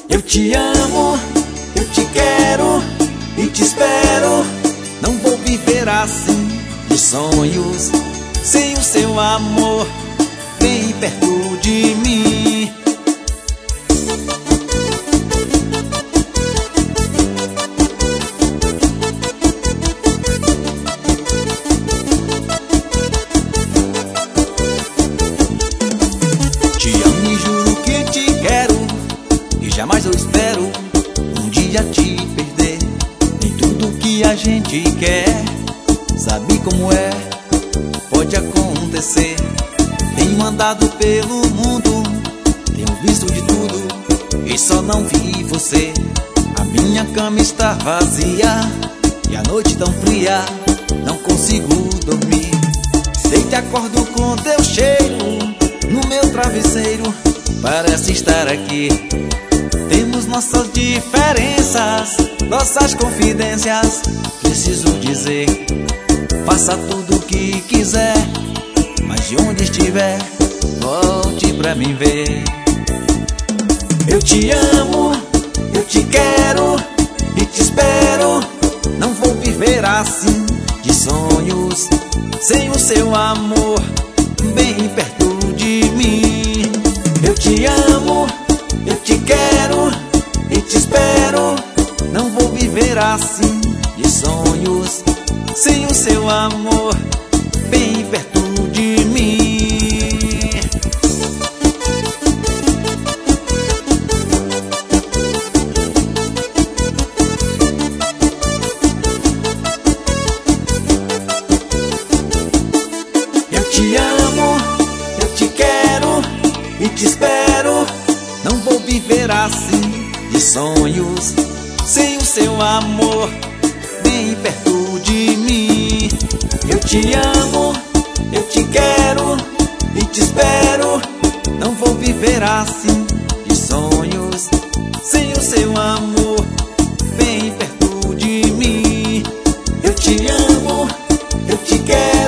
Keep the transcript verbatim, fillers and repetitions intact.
Eu te amo, eu te quero e te espero. Não vou viver assim de sonhos sem o seu amor bem perto de mim. Te amo e juro que te quero, e jamais eu espero um dia te perder. Nem tudo que a gente quer, sabe como é, pode acontecer. Tenho andado pelo mundo, tenho visto de tudo, e só não vi você. A minha cama está vazia e a noite tão fria, não consigo dormir. Deito e acordo com teu cheiro no meu travesseiro, parece estar aqui. Temos nossas diferenças, nossas confidências. Preciso dizer, faça tudo o que quiser, mas de onde estiver, volte pra mim ver. Eu te amo, eu te quero e te espero. Não vou viver assim de sonhos sem o seu amor bem perto de mim. Eu te amo, eu te quero e te espero. Não vou viver assim de sonhos sem o seu amor bem perto de mim. Eu te amo, eu te quero e te espero. Não vou viver assim de sonhos sem o seu amor bem perto de mim. Eu te amo, eu te quero e te espero. Não vou viver assim de sonhos sem o seu amor bem perto de mim. Eu te amo, eu te quero